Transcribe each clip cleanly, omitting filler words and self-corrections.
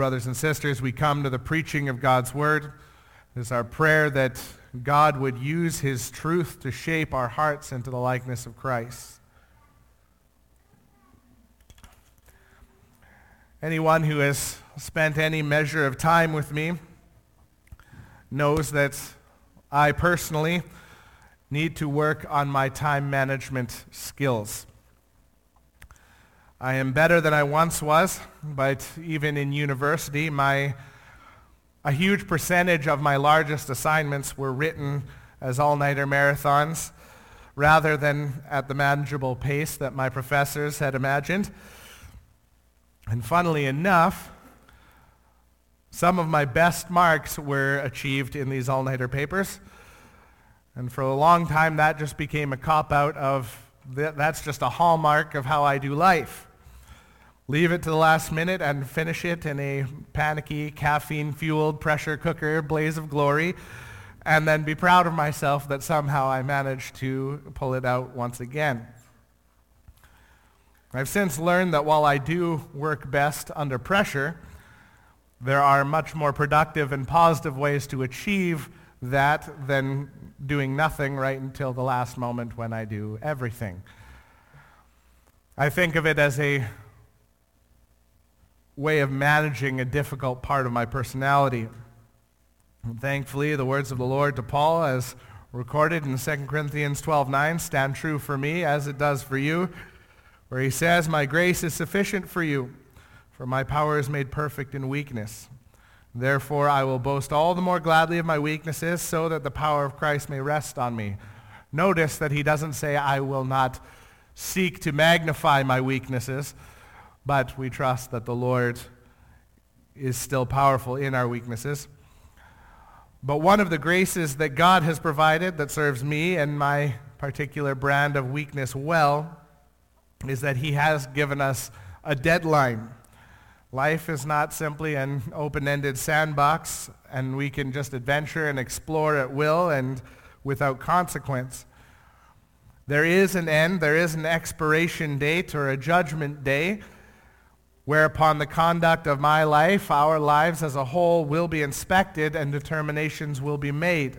Brothers and sisters, we come to the preaching of God's Word. It is our prayer that God would use His truth to shape our hearts into the likeness of Christ. Anyone who has spent any measure of time with me knows that I personally need to work on my time management skills. I am better than I once was, but even in university, a huge percentage of my largest assignments were written as all-nighter marathons rather than at the manageable pace that my professors had imagined. And funnily enough, some of my best marks were achieved in these all-nighter papers. And for a long time, that just became a cop-out of, that's just a hallmark of how I do life. Leave it to the last minute and finish it in a panicky, caffeine-fueled pressure cooker blaze of glory, and then be proud of myself that somehow I managed to pull it out once again. I've since learned that while I do work best under pressure, there are much more productive and positive ways to achieve that than doing nothing right until the last moment when I do everything. I think of it as a way of managing a difficult part of my personality. And thankfully, the words of the Lord to Paul, as recorded in 2 Corinthians 12:9, stand true for me as it does for you, where he says, "My grace is sufficient for you, for my power is made perfect in weakness. Therefore, I will boast all the more gladly of my weaknesses, so that the power of Christ may rest on me." Notice that he doesn't say, "I will not seek to magnify my weaknesses," but we trust that the Lord is still powerful in our weaknesses. But one of the graces that God has provided that serves me and my particular brand of weakness well is that he has given us a deadline. Life is not simply an open-ended sandbox, and we can just adventure and explore at will and without consequence. There is an end, there is an expiration date or a judgment day, whereupon the conduct of my life, our lives as a whole, will be inspected and determinations will be made.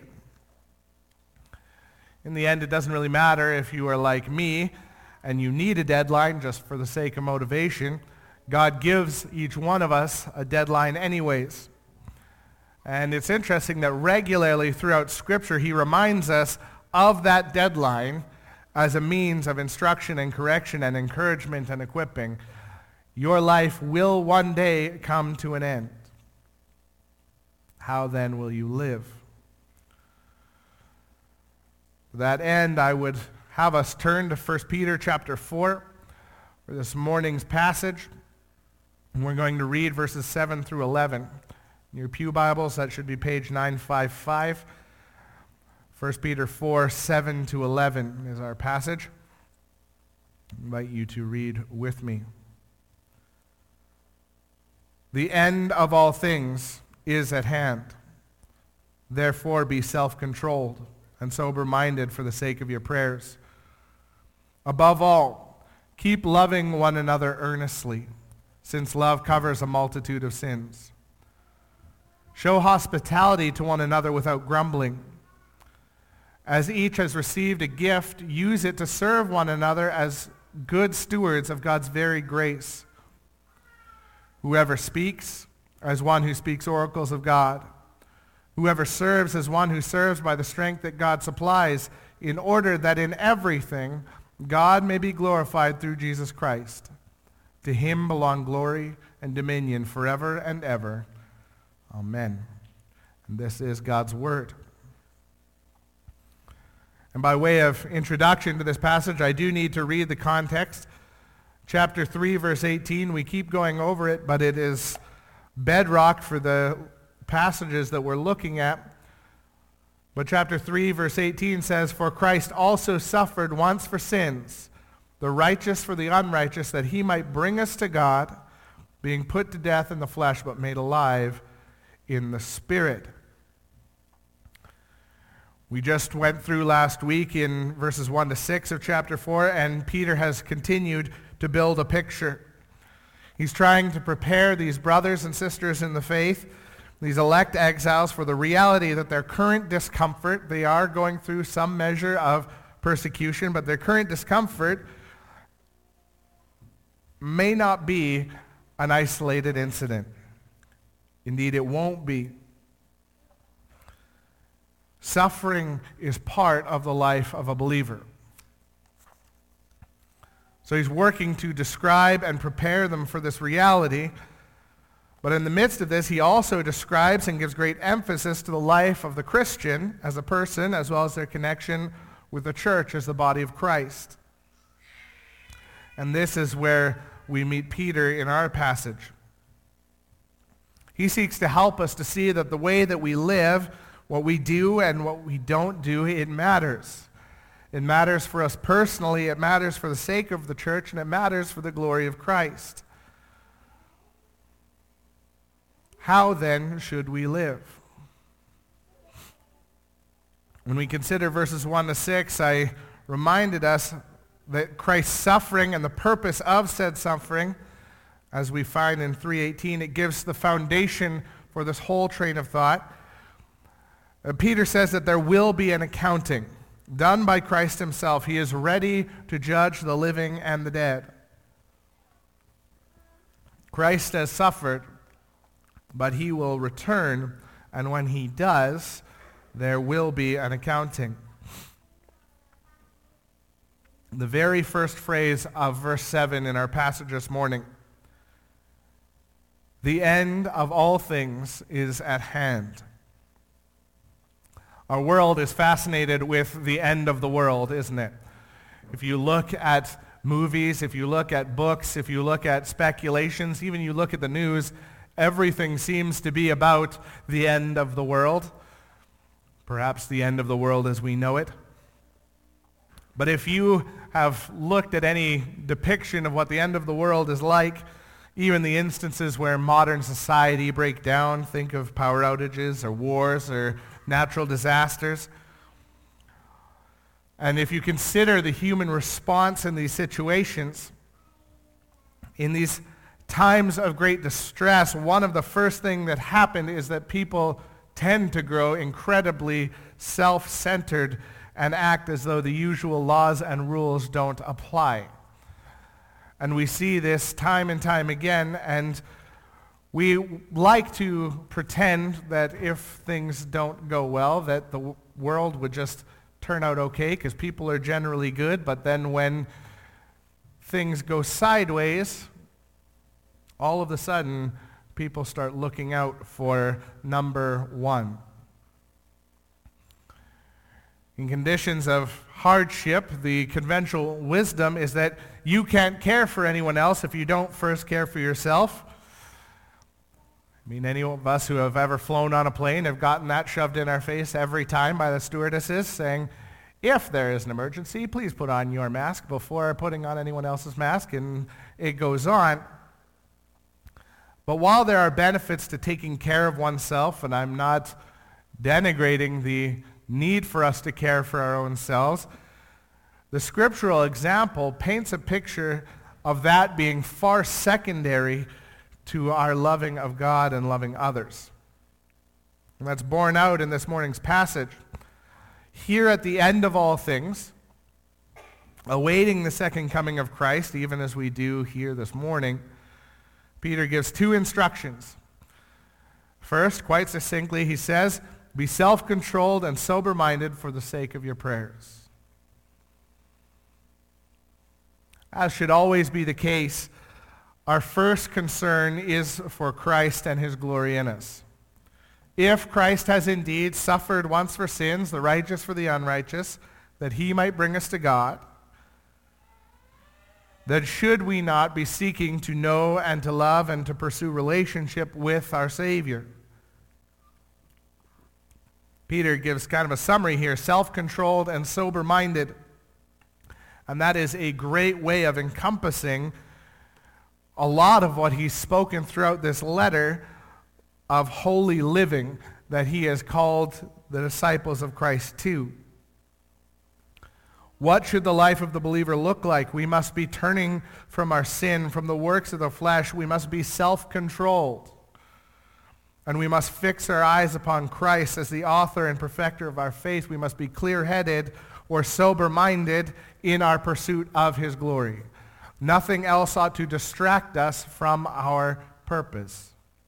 In the end, it doesn't really matter if you are like me and you need a deadline just for the sake of motivation. God gives each one of us a deadline anyways. And it's interesting that regularly throughout Scripture, he reminds us of that deadline as a means of instruction and correction and encouragement and equipping. Your life will one day come to an end. How then will you live? To that end, I would have us turn to 1 Peter chapter 4 for this morning's passage. And we're going to read verses 7 through 11. In your pew Bibles, that should be page 955. 1 Peter 4, 7 to 11 is our passage. I invite you to read with me. "The end of all things is at hand. Therefore be self-controlled and sober-minded for the sake of your prayers. Above all, keep loving one another earnestly, since love covers a multitude of sins. Show hospitality to one another without grumbling. As each has received a gift, use it to serve one another as good stewards of God's very grace. Whoever speaks, as one who speaks oracles of God. Whoever serves, as one who serves by the strength that God supplies, in order that in everything God may be glorified through Jesus Christ. To him belong glory and dominion forever and ever. Amen." And this is God's word. And by way of introduction to this passage, I do need to read the context. Chapter 3, verse 18, we keep going over it, but it is bedrock for the passages that we're looking at. But chapter 3, verse 18 says, "For Christ also suffered once for sins, the righteous for the unrighteous, that he might bring us to God, being put to death in the flesh, but made alive in the Spirit." We just went through last week in verses 1 to 6 of chapter 4, and Peter has continued to build a picture. He's trying to prepare these brothers and sisters in the faith, these elect exiles, for the reality that their current discomfort, they are going through some measure of persecution, but their current discomfort may not be an isolated incident. Indeed, it won't be. Suffering is part of the life of a believer. So he's working to describe and prepare them for this reality. But in the midst of this, he also describes and gives great emphasis to the life of the Christian as a person, as well as their connection with the church as the body of Christ. And this is where we meet Peter in our passage. He seeks to help us to see that the way that we live, what we do and what we don't do, it matters. It matters for us personally, it matters for the sake of the church, and it matters for the glory of Christ. How then should we live? When we consider verses 1 to 6, I reminded us that Christ's suffering and the purpose of said suffering, as we find in 3:18, it gives the foundation for this whole train of thought. Peter says that there will be an accounting done by Christ himself. He is ready to judge the living and the dead. Christ has suffered, but he will return, and when he does, there will be an accounting. The very first phrase of verse 7 in our passage this morning, the end of all things is at hand. Our world is fascinated with the end of the world, isn't it? If you look at movies, if you look at books, if you look at speculations, even you look at the news, everything seems to be about the end of the world. Perhaps the end of the world as we know it. But if you have looked at any depiction of what the end of the world is like, even the instances where modern society break down, think of power outages or wars or natural disasters. And if you consider the human response in these situations, in these times of great distress, one of the first things that happened is that people tend to grow incredibly self-centered and act as though the usual laws and rules don't apply. And we see this time and time again, and we like to pretend that if things don't go well, that the world would just turn out okay, because people are generally good, but then when things go sideways, all of a sudden, people start looking out for number one. In conditions of hardship, the conventional wisdom is that you can't care for anyone else if you don't first care for yourself. I mean, any of us who have ever flown on a plane have gotten that shoved in our face every time by the stewardesses saying, if there is an emergency, please put on your mask before putting on anyone else's mask, and it goes on. But while there are benefits to taking care of oneself, and I'm not denigrating the need for us to care for our own selves, the scriptural example paints a picture of that being far secondary to our loving of God and loving others. And that's borne out in this morning's passage. Here at the end of all things, awaiting the second coming of Christ, even as we do here this morning, Peter gives two instructions. First, quite succinctly, he says, be self-controlled and sober-minded for the sake of your prayers. As should always be the case, our first concern is for Christ and his glory in us. If Christ has indeed suffered once for sins, the righteous for the unrighteous, that he might bring us to God, then should we not be seeking to know and to love and to pursue relationship with our Savior? Peter gives kind of a summary here, self-controlled and sober-minded. And that is a great way of encompassing a lot of what he's spoken throughout this letter of holy living that he has called the disciples of Christ to. What should the life of the believer look like? We must be turning from our sin, from the works of the flesh. We must be self-controlled. And we must fix our eyes upon Christ as the author and perfecter of our faith. We must be clear-headed or sober-minded in our pursuit of his glory. Nothing else ought to distract us from our purpose.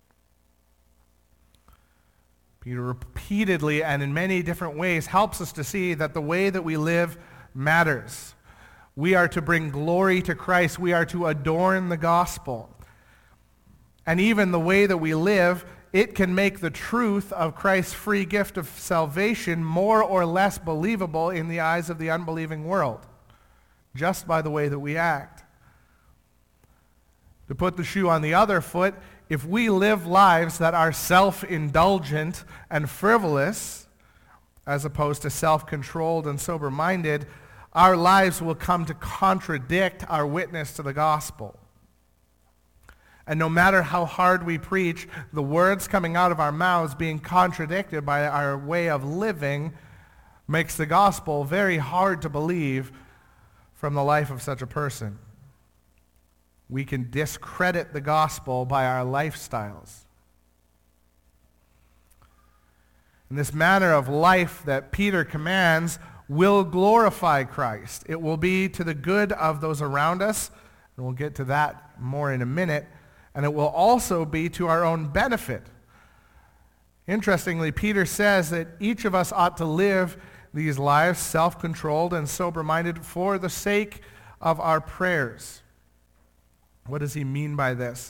Peter repeatedly and in many different ways helps us to see that the way that we live matters. We are to bring glory to Christ. We are to adorn the gospel. And even the way that we live, it can make the truth of Christ's free gift of salvation more or less believable in the eyes of the unbelieving world, just by the way that we act. To put the shoe on the other foot, if we live lives that are self-indulgent and frivolous, as opposed to self-controlled and sober-minded, our lives will come to contradict our witness to the gospel. And no matter how hard we preach, the words coming out of our mouths being contradicted by our way of living makes the gospel very hard to believe from the life of such a person. We can discredit the gospel by our lifestyles. And this manner of life that Peter commands will glorify Christ. It will be to the good of those around us, and we'll get to that more in a minute, and it will also be to our own benefit. Interestingly, Peter says that each of us ought to live these lives self-controlled and sober-minded for the sake of our prayers. What does he mean by this?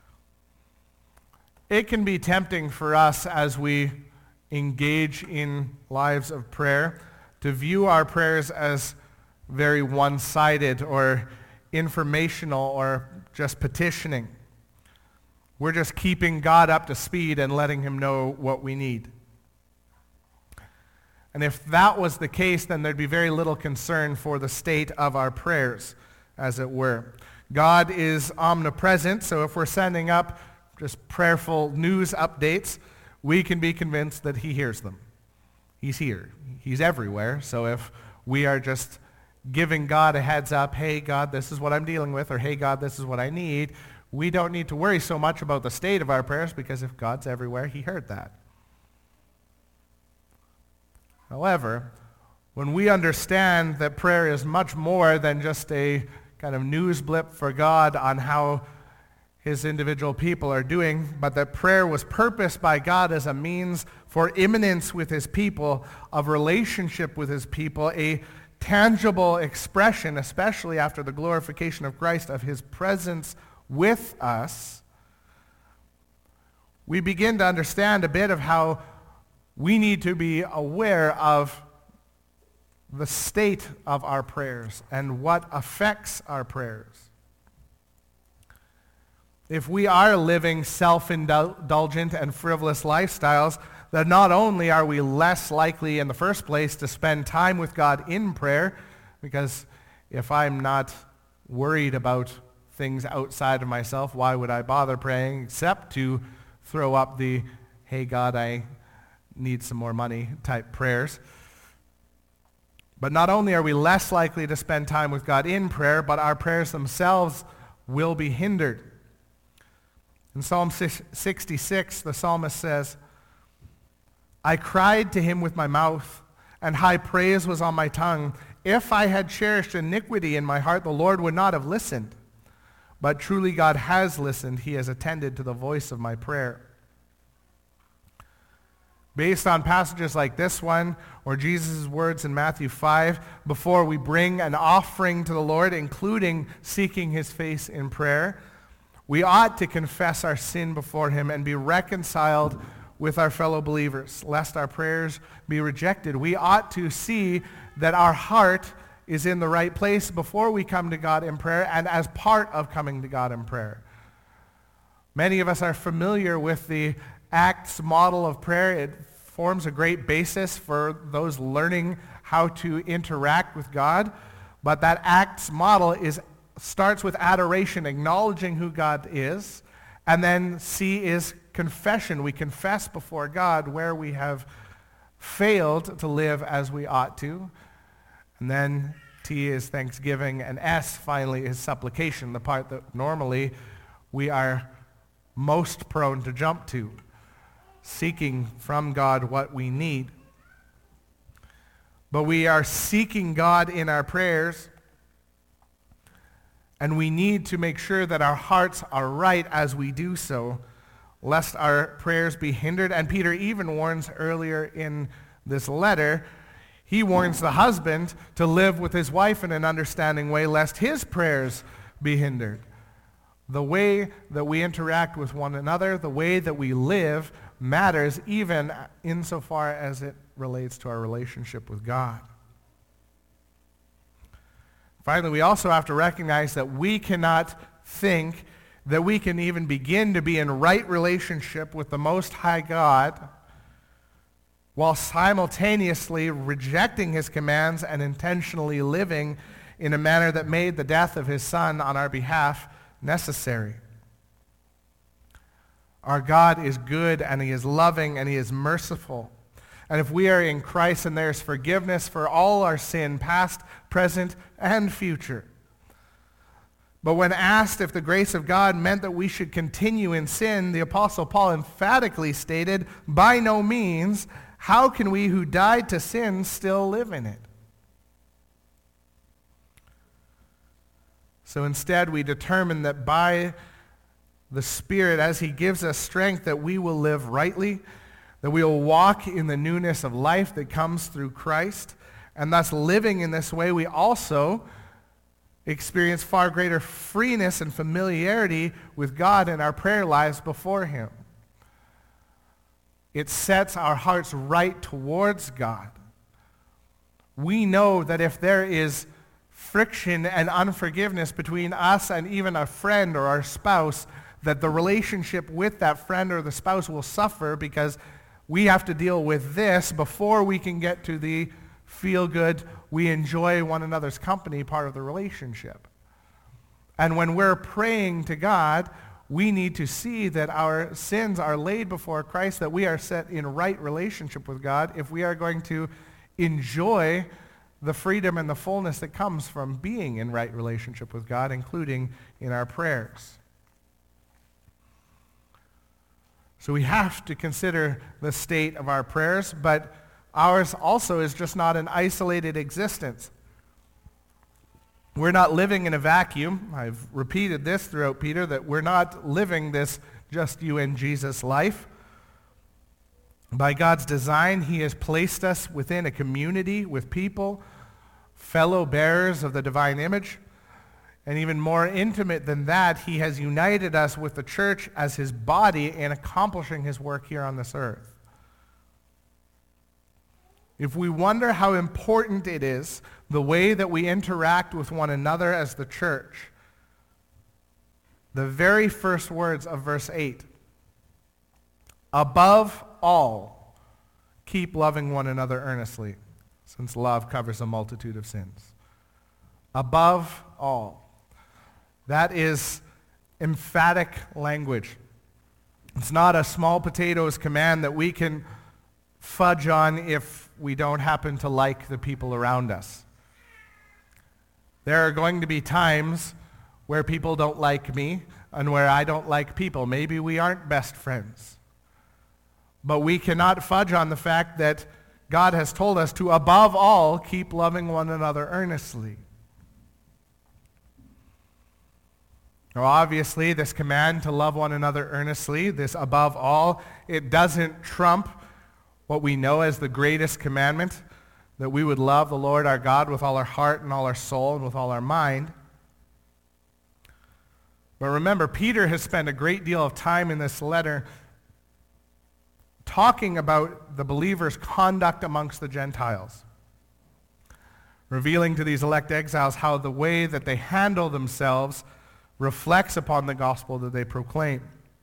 It can be tempting for us as we engage in lives of prayer to view our prayers as very one-sided or informational or just petitioning. We're just keeping God up to speed and letting him know what we need. And if that was the case, then there'd be very little concern for the state of our prayers, as it were. God is omnipresent, so if we're sending up just prayerful news updates, we can be convinced that he hears them. He's here. He's everywhere. So if we are just giving God a heads up, hey, God, this is what I'm dealing with, or hey, God, this is what I need, we don't need to worry so much about the state of our prayers, because if God's everywhere, he heard that. However, when we understand that prayer is much more than just a kind of news blip for God on how his individual people are doing, but that prayer was purposed by God as a means for immanence with his people, of relationship with his people, a tangible expression, especially after the glorification of Christ, of his presence with us, we begin to understand a bit of how we need to be aware of the state of our prayers and what affects our prayers. If we are living self-indulgent and frivolous lifestyles, then not only are we less likely in the first place to spend time with God in prayer, because if I'm not worried about things outside of myself, why would I bother praying except to throw up the, hey God, I need some more money type prayers. But not only are we less likely to spend time with God in prayer, but our prayers themselves will be hindered. In Psalm 66, the psalmist says, I cried to him with my mouth, and high praise was on my tongue. If I had cherished iniquity in my heart, the Lord would not have listened. But truly God has listened. He has attended to the voice of my prayer. Based on passages like this one, or Jesus' words in Matthew 5, before we bring an offering to the Lord, including seeking his face in prayer, we ought to confess our sin before him and be reconciled with our fellow believers, lest our prayers be rejected. We ought to see that our heart is in the right place before we come to God in prayer and as part of coming to God in prayer. Many of us are familiar with the Acts model of prayer. It forms a great basis for those learning how to interact with God. But that Acts model starts with adoration, acknowledging who God is, and then C is confession. We confess before God where we have failed to live as we ought to. And then T is thanksgiving, and S finally is supplication, the part that normally we are most prone to jump to, seeking from God what we need. But we are seeking God in our prayers, and we need to make sure that our hearts are right as we do so, lest our prayers be hindered. And Peter even warns earlier in this letter, he warns the husband to live with his wife in an understanding way, lest his prayers be hindered. The way that we interact with one another, the way that we live, matters even insofar as it relates to our relationship with God. Finally, we also have to recognize that we cannot think that we can even begin to be in right relationship with the Most High God while simultaneously rejecting his commands and intentionally living in a manner that made the death of his Son on our behalf necessary. Our God is good, and he is loving, and he is merciful. And if we are in Christ, and there's forgiveness for all our sin, past, present, and future. But when asked if the grace of God meant that we should continue in sin, the Apostle Paul emphatically stated, by no means. How can we who died to sin still live in it? So instead, we determine that by the Spirit, as he gives us strength, that we will live rightly, that we will walk in the newness of life that comes through Christ, and thus living in this way, we also experience far greater freeness and familiarity with God in our prayer lives before him. It sets our hearts right towards God. We know that if there is friction and unforgiveness between us and even a friend or our spouse, that the relationship with that friend or the spouse will suffer because we have to deal with this before we can get to the feel-good, we enjoy one another's company part of the relationship. And when we're praying to God, we need to see that our sins are laid before Christ, that we are set in right relationship with God if we are going to enjoy the freedom and the fullness that comes from being in right relationship with God, including in our prayers. So we have to consider the state of our prayers, but ours also is just not an isolated existence. We're not living in a vacuum. I've repeated this throughout Peter, that we're not living this just you and Jesus life. By God's design, he has placed us within a community with people, fellow bearers of the divine image. And even more intimate than that, he has united us with the church as his body in accomplishing his work here on this earth. If we wonder how important it is, the way that we interact with one another as the church, the very first words of verse 8, above all, keep loving one another earnestly, since love covers a multitude of sins. Above all. That is emphatic language. It's not a small potatoes command that we can fudge on if we don't happen to like the people around us. There are going to be times where people don't like me and where I don't like people. Maybe we aren't best friends. But we cannot fudge on the fact that God has told us to, above all, keep loving one another earnestly. Now, obviously, this command to love one another earnestly, this above all, it doesn't trump what we know as the greatest commandment, that we would love the Lord our God with all our heart and all our soul and with all our mind. But remember, Peter has spent a great deal of time in this letter talking about the believers' conduct amongst the Gentiles, revealing to these elect exiles how the way that they handle themselves reflects upon the gospel that they proclaim.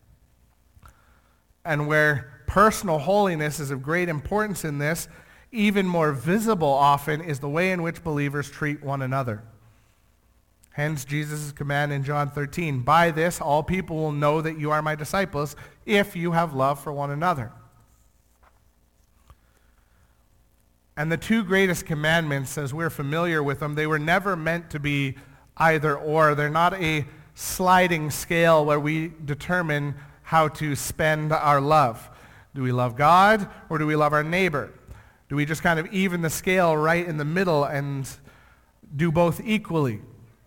And where personal holiness is of great importance in this, even more visible often is the way in which believers treat one another. Hence Jesus' command in John 13, by this all people will know that you are my disciples if you have love for one another. And the two greatest commandments, as we're familiar with them, they were never meant to be either or. They're not a sliding scale where we determine how to spend our love. Do we love God or do we love our neighbor? Do we just kind of even the scale right in the middle and do both equally?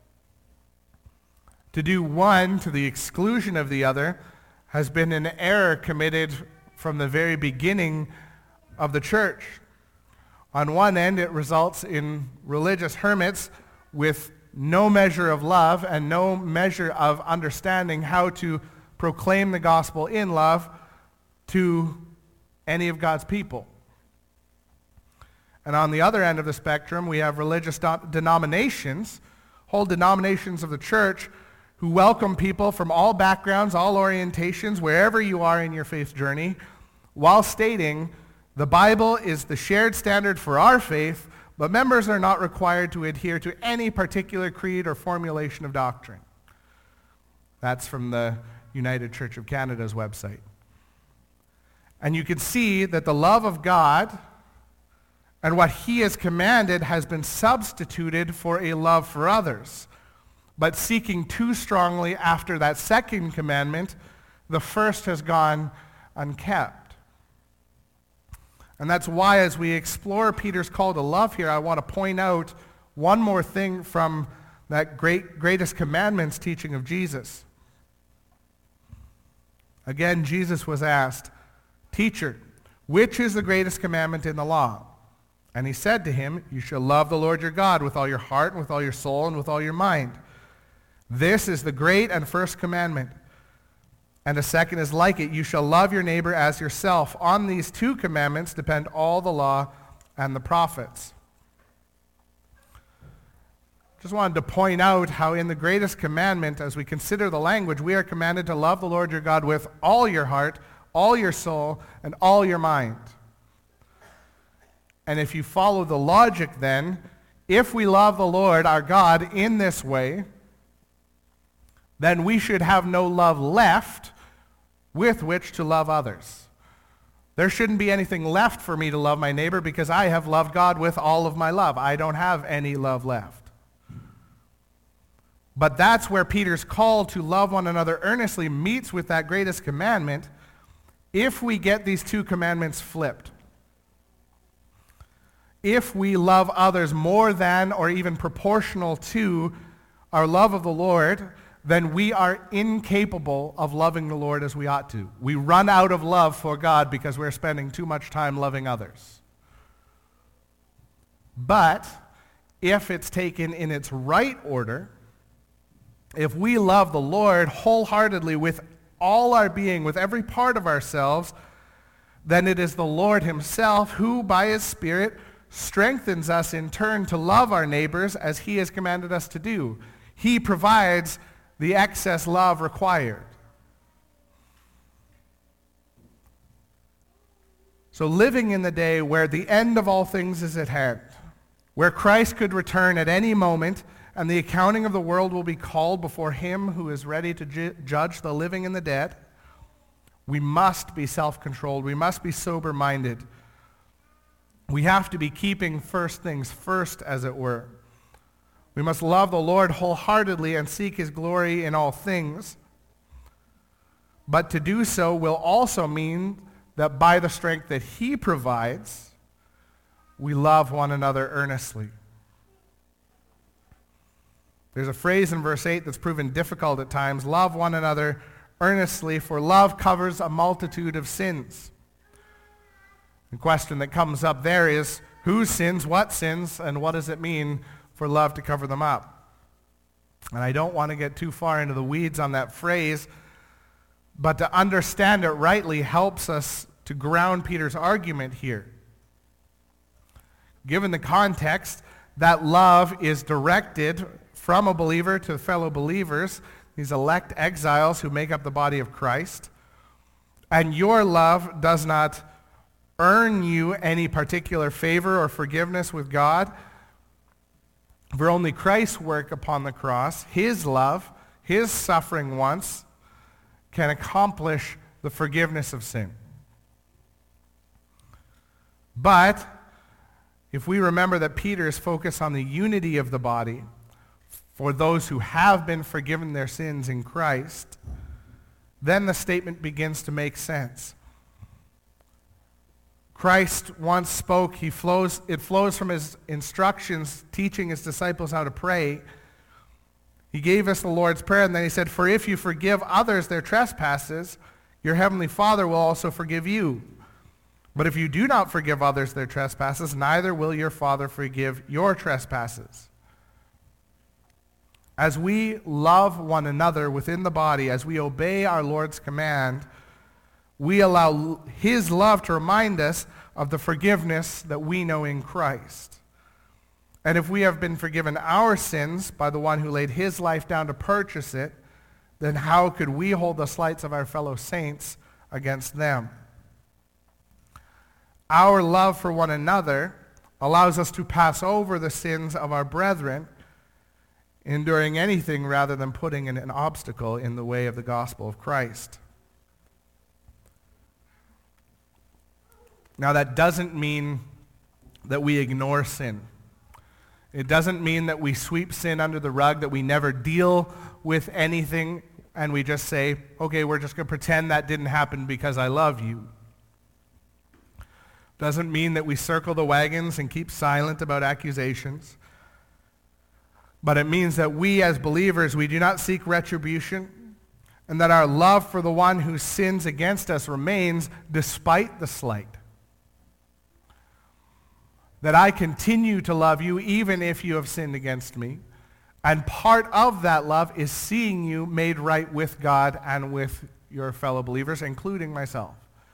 To do one to the exclusion of the other has been an error committed from the very beginning of the church. On one end, it results in religious hermits with no measure of love and no measure of understanding how to proclaim the gospel in love to any of God's people. And on the other end of the spectrum, we have religious denominations, whole denominations of the church, who welcome people from all backgrounds, all orientations, wherever you are in your faith journey, while stating the Bible is the shared standard for our faith, but members are not required to adhere to any particular creed or formulation of doctrine. That's from the United Church of Canada's website. And you can see that the love of God and what he has commanded has been substituted for a love for others. But seeking too strongly after that second commandment, the first has gone unkept. And that's why as we explore Peter's call to love here, I want to point out one more thing from that greatest commandments teaching of Jesus. Again, Jesus was asked, "Teacher, which is the greatest commandment in the law?" And he said to him, "You shall love the Lord your God with all your heart and with all your soul and with all your mind. This is the great and first commandment. And a second is like it. You shall love your neighbor as yourself. On these two commandments depend all the law and the prophets." Just wanted to point out how in the greatest commandment, as we consider the language, we are commanded to love the Lord your God with all your heart, all your soul, and all your mind. And if you follow the logic then, if we love the Lord our God in this way, then we should have no love left with which to love others. There shouldn't be anything left for me to love my neighbor because I have loved God with all of my love. I don't have any love left. But that's where Peter's call to love one another earnestly meets with that greatest commandment if we get these two commandments flipped. If we love others more than or even proportional to our love of the Lord, then we are incapable of loving the Lord as we ought to. We run out of love for God because we're spending too much time loving others. But if it's taken in its right order, if we love the Lord wholeheartedly with all our being, with every part of ourselves, then it is the Lord himself who, by his Spirit, strengthens us in turn to love our neighbors as he has commanded us to do. He provides the excess love required. So living in the day where the end of all things is at hand, where Christ could return at any moment and the accounting of the world will be called before him who is ready to judge the living and the dead, we must be self-controlled. We must be sober-minded. We have to be keeping first things first, as it were. We must love the Lord wholeheartedly and seek his glory in all things. But to do so will also mean that by the strength that he provides, we love one another earnestly. There's a phrase in verse 8 that's proven difficult at times. Love one another earnestly, for love covers a multitude of sins. The question that comes up there is, whose sins, and what does it mean for love to cover them up? And I don't want to get too far into the weeds on that phrase, but to understand it rightly helps us to ground Peter's argument here. Given the context that love is directed from a believer to fellow believers, these elect exiles who make up the body of Christ, and your love does not earn you any particular favor or forgiveness with God, for only Christ's work upon the cross, his love, his suffering once, can accomplish the forgiveness of sin. But if we remember that Peter's focus on the unity of the body for those who have been forgiven their sins in Christ, then the statement begins to make sense. Christ once spoke, it flows from his instructions teaching his disciples how to pray. He gave us the Lord's Prayer, and then he said, "For if you forgive others their trespasses, your heavenly Father will also forgive you. But if you do not forgive others their trespasses, neither will your Father forgive your trespasses." As we love one another within the body, as we obey our Lord's command, we allow his love to remind us of the forgiveness that we know in Christ. And if we have been forgiven our sins by the one who laid his life down to purchase it, then how could we hold the slights of our fellow saints against them? Our love for one another allows us to pass over the sins of our brethren, enduring anything rather than putting an obstacle in the way of the gospel of Christ. Now, that doesn't mean that we ignore sin. It doesn't mean that we sweep sin under the rug, that we never deal with anything, and we just say, okay, we're just going to pretend that didn't happen because I love you. Doesn't mean that we circle the wagons and keep silent about accusations. But it means that we as believers, we do not seek retribution, and that our love for the one who sins against us remains despite the slight. That I continue to love you even if you have sinned against me. And part of that love is seeing you made right with God and with your fellow believers, including myself.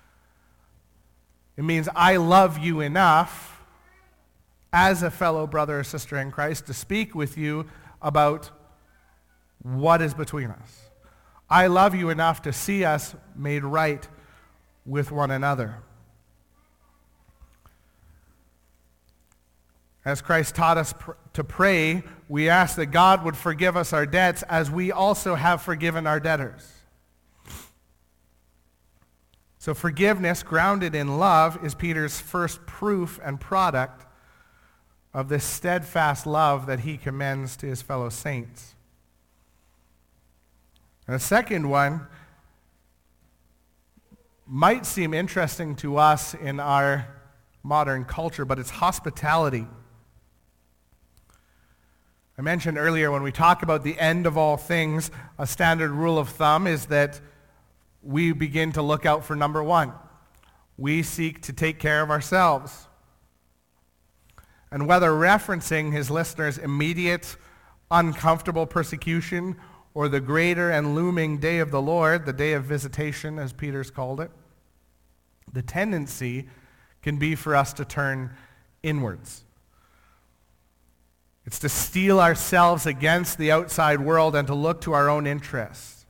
It means I love you enough as a fellow brother or sister in Christ to speak with you about what is between us. I love you enough to see us made right with one another. As Christ taught us to pray, we ask that God would forgive us our debts as we also have forgiven our debtors. So forgiveness grounded in love is Peter's first proof and product of this steadfast love that he commends to his fellow saints. And the second one might seem interesting to us in our modern culture, but it's hospitality. I mentioned earlier when we talk about the end of all things, a standard rule of thumb is that we begin to look out for number one. We seek to take care of ourselves. And whether referencing his listeners' immediate, uncomfortable persecution or the greater and looming day of the Lord, the day of visitation, as Peter's called it, the tendency can be for us to turn inwards. It's to steel ourselves against the outside world and to look to our own interests.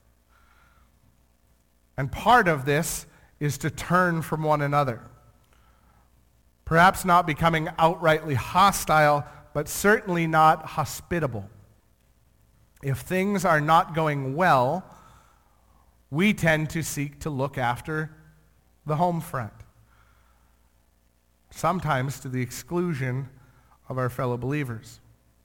And part of this is to turn from one another. Perhaps not becoming outrightly hostile, but certainly not hospitable. If things are not going well, we tend to seek to look after the home front, sometimes to the exclusion of our fellow believers.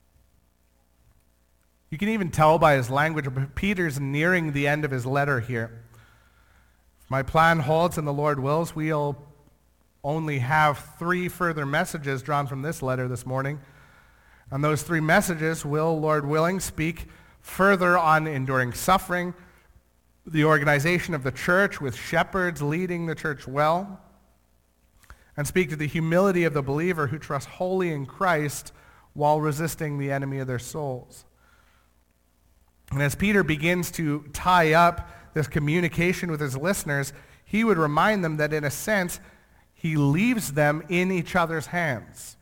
You can even tell by his language, Peter's nearing the end of his letter here. If my plan holds and the Lord wills, we'll only have 3 further messages drawn from this letter this morning. And those 3 messages will, Lord willing, speak further on enduring suffering, the organization of the church with shepherds leading the church well, and speak to the humility of the believer who trusts wholly in Christ while resisting the enemy of their souls. And as Peter begins to tie up this communication with his listeners, he would remind them that in a sense, he leaves them in each other's hands.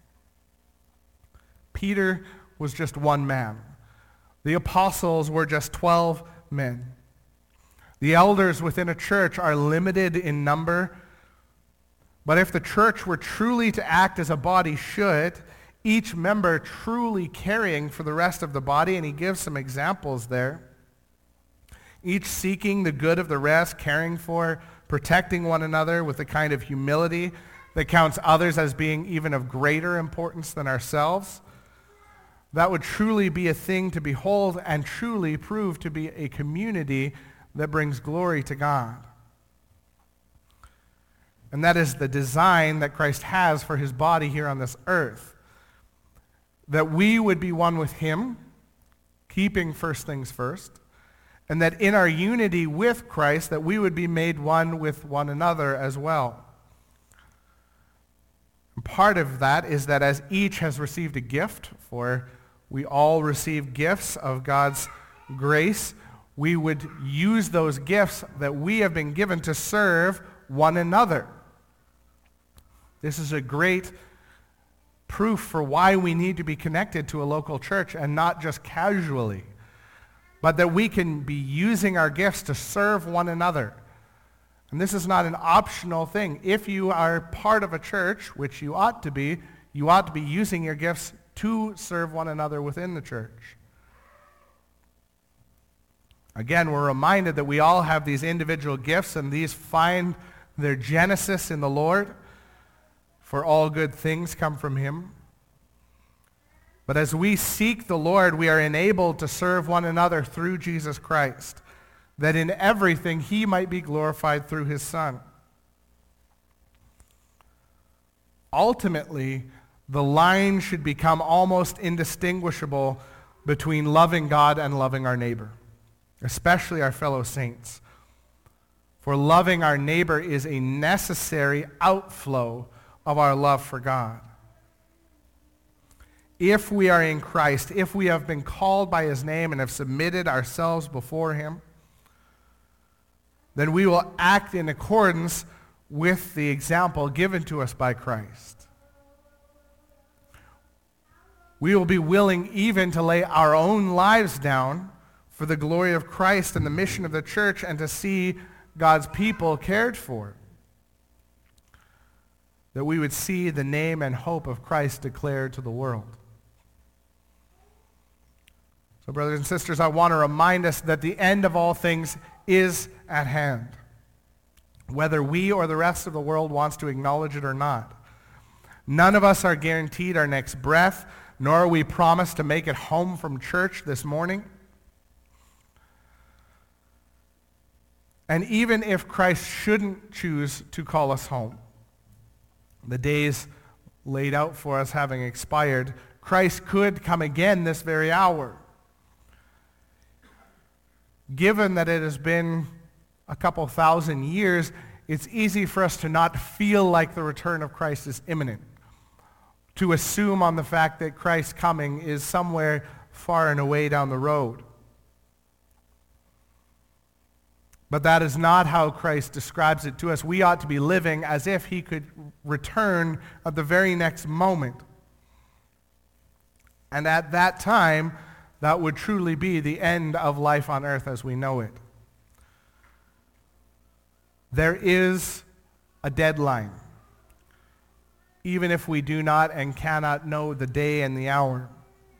Peter was just one man. The apostles were just 12 men. The elders within a church are limited in number, but if the church were truly to act as a body should, each member truly caring for the rest of the body, and he gives some examples there. Each seeking the good of the rest, caring for, protecting one another with the kind of humility that counts others as being even of greater importance than ourselves, that would truly be a thing to behold and truly prove to be a community that brings glory to God. And that is the design that Christ has for his body here on this earth. That we would be one with him, keeping first things first, and that in our unity with Christ, that we would be made one with one another as well. And part of that is that as each has received a gift, for we all receive gifts of God's grace, we would use those gifts that we have been given to serve one another. This is a great proof for why we need to be connected to a local church, and not just casually, but that we can be using our gifts to serve one another. And this is not an optional thing. If you are part of a church, which you ought to be using your gifts to serve one another within the church. Again, we're reminded that we all have these individual gifts, and these find their genesis in the Lord. For all good things come from him. But as we seek the Lord, we are enabled to serve one another through Jesus Christ, that in everything he might be glorified through his Son. Ultimately, the line should become almost indistinguishable between loving God and loving our neighbor, especially our fellow saints. For loving our neighbor is a necessary outflow of our love for God. If we are in Christ, if we have been called by his name and have submitted ourselves before him, then we will act in accordance with the example given to us by Christ. We will be willing even to lay our own lives down for the glory of Christ and the mission of the church, and to see God's people cared for. That we would see the name and hope of Christ declared to the world. So, brothers and sisters, I want to remind us that the end of all things is at hand, whether we or the rest of the world wants to acknowledge it or not. None of us are guaranteed our next breath, nor are we promised to make it home from church this morning. And even if Christ shouldn't choose to call us home, the days laid out for us having expired, Christ could come again this very hour. Given that it has been a couple thousand years, it's easy for us to not feel like the return of Christ is imminent, to assume on the fact that Christ's coming is somewhere far and away down the road. But that is not how Christ describes it to us. We ought to be living as if he could return at the very next moment. And at that time, that would truly be the end of life on earth as we know it. There is a deadline, even if we do not and cannot know the day and the hour.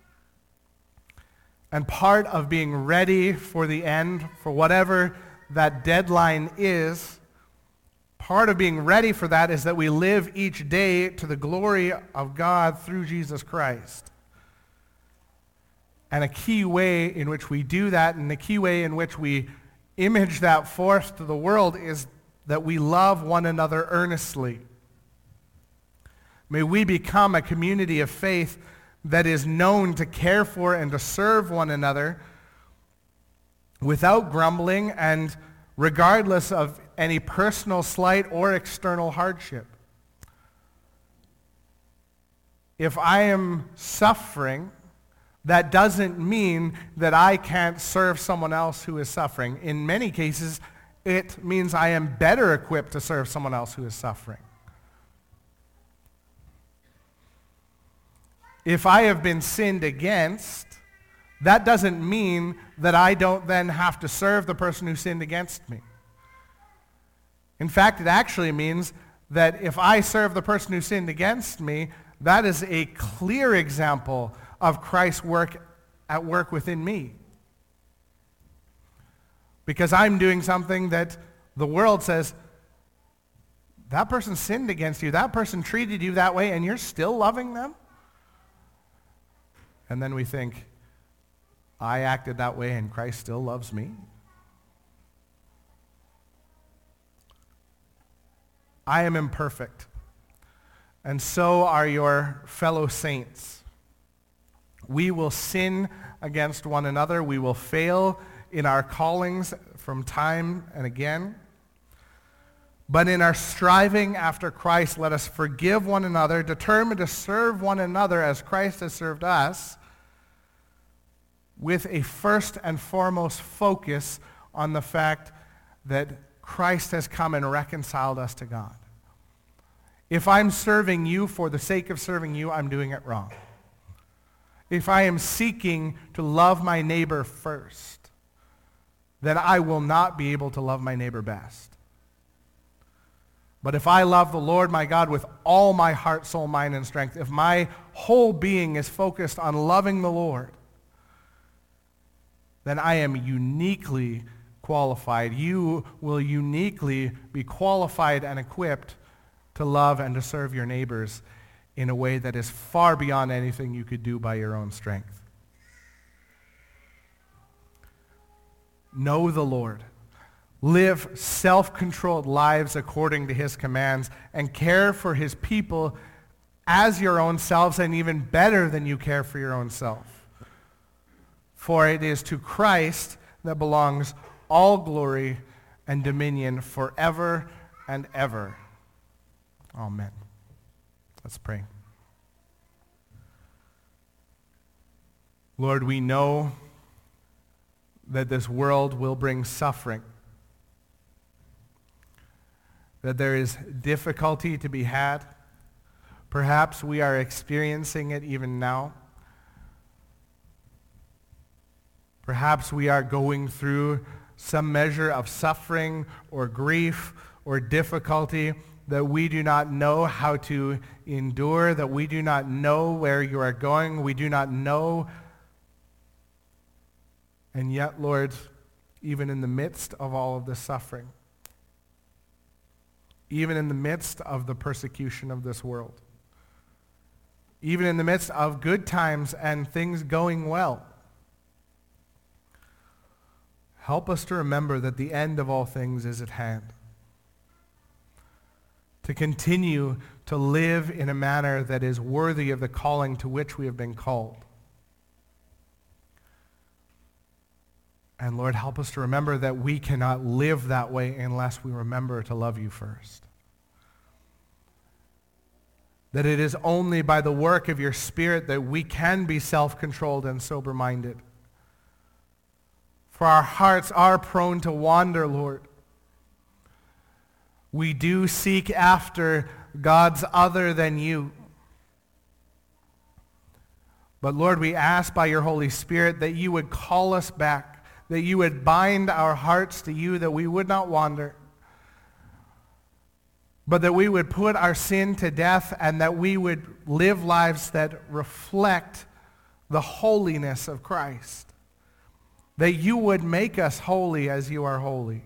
And part of being ready for the end, for whatever that deadline is, part of being ready for that is that we live each day to the glory of God through Jesus Christ. And a key way in which we do that, and the key way in which we image that forth to the world, is that we love one another earnestly. May we become a community of faith that is known to care for and to serve one another without grumbling and regardless of any personal slight or external hardship. If I am suffering, that doesn't mean that I can't serve someone else who is suffering. In many cases, it means I am better equipped to serve someone else who is suffering. If I have been sinned against, that doesn't mean that I don't then have to serve the person who sinned against me. In fact, it actually means that if I serve the person who sinned against me, that is a clear example of Christ's work at work within me. Because I'm doing something that the world says, That person sinned against you. That person treated you that way, and you're still loving them? And then we think, I acted that way and Christ still loves me? I am imperfect, and so are your fellow saints. We will sin against one another. We will fail in our callings from time and again. But in our striving after Christ, let us forgive one another, determined to serve one another as Christ has served us, with a first and foremost focus on the fact that Christ has come and reconciled us to God. If I'm serving you for the sake of serving you, I'm doing it wrong. If I am seeking to love my neighbor first, then I will not be able to love my neighbor best. But if I love the Lord my God with all my heart, soul, mind, and strength, if my whole being is focused on loving the Lord, then I am uniquely qualified. You will uniquely be qualified and equipped to love and to serve your neighbors in a way that is far beyond anything you could do by your own strength. Know the Lord. Live self-controlled lives according to his commands, and care for his people as your own selves, and even better than you care for your own self. For it is to Christ that belongs all glory and dominion forever and ever. Amen. Let's pray. Lord, we know that this world will bring suffering, that there is difficulty to be had. Perhaps we are experiencing it even now. Perhaps we are going through some measure of suffering or grief or difficulty that we do not know how to endure, that we do not know where you are going, we do not know. And yet, Lord, even in the midst of all of this suffering, even in the midst of the persecution of this world, even in the midst of good times and things going well, help us to remember that the end of all things is at hand. To continue to live in a manner that is worthy of the calling to which we have been called. And Lord, help us to remember that we cannot live that way unless we remember to love you first. That it is only by the work of your Spirit that we can be self-controlled and sober-minded. For our hearts are prone to wander, Lord. We do seek after gods other than you. But Lord, we ask by your Holy Spirit that you would call us back, that you would bind our hearts to you, that we would not wander, but that we would put our sin to death, and that we would live lives that reflect the holiness of Christ. That you would make us holy as you are holy.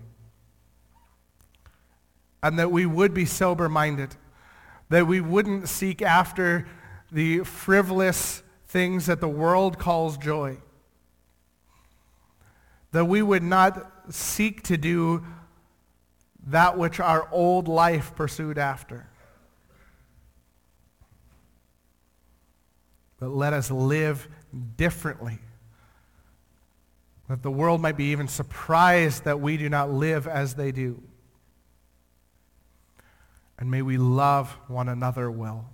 And that we would be sober-minded. That we wouldn't seek after the frivolous things that the world calls joy. That we would not seek to do that which our old life pursued after. But let us live differently. That the world might be even surprised that we do not live as they do. And may we love one another well.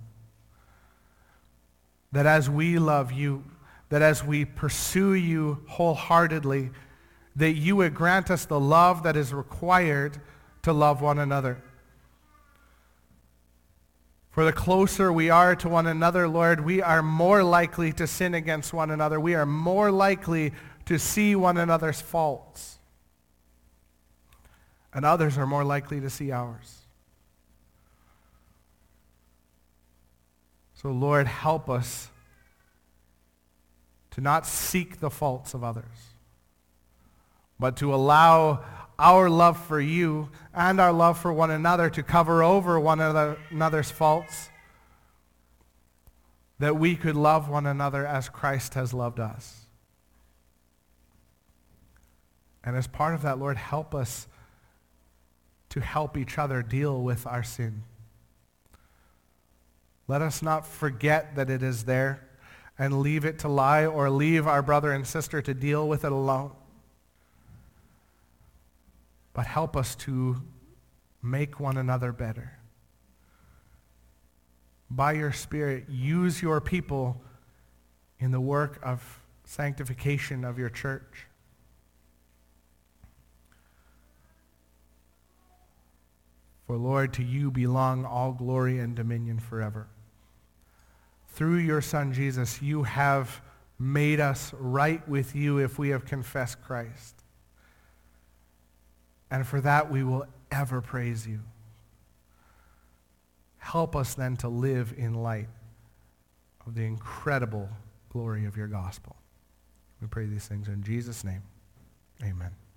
That as we love you, that as we pursue you wholeheartedly, that you would grant us the love that is required to love one another. For the closer we are to one another, Lord, we are more likely to sin against one another. We are more likely to see one another's faults. And others are more likely to see ours. So, Lord, help us to not seek the faults of others, but to allow our love for you and our love for one another to cover over one another's faults, that we could love one another as Christ has loved us. And as part of that, Lord, help us to help each other deal with our sin. Let us not forget that it is there and leave it to lie, or leave our brother and sister to deal with it alone. But help us to make one another better. By your Spirit, use your people in the work of sanctification of your church. For Lord, to you belong all glory and dominion forever. Through your Son Jesus, you have made us right with you if we have confessed Christ. And for that we will ever praise you. Help us then to live in light of the incredible glory of your gospel. We pray these things in Jesus' name. Amen.